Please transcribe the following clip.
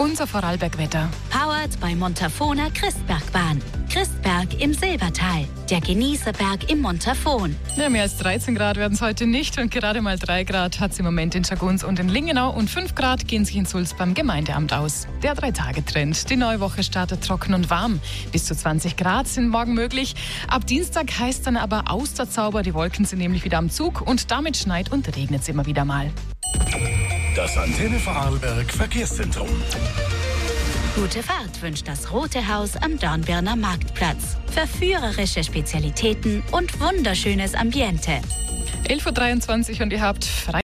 Unser Vorarlbergwetter. Powered bei Montafona Christbergbahn. Christberg im Silbertal, der Genießerberg im Montafon. Ja, mehr als 13 Grad werden es heute nicht und gerade mal 3 Grad hat es im Moment in Schaguns und in Lingenau und 5 Grad gehen sich in Sulz beim Gemeindeamt aus. Der 3-Tage-Trend. Die neue Woche startet trocken und warm. Bis zu 20 Grad sind morgen möglich. Ab Dienstag heißt dann aber Austerzauber. Die Wolken sind nämlich wieder am Zug und damit schneit und regnet es immer wieder mal. Das Antenne Vorarlberg Verkehrszentrum. Gute Fahrt wünscht das Rote Haus am Dornbirner Marktplatz. Verführerische Spezialitäten und wunderschönes Ambiente. 11.23 Uhr und ihr habt frei.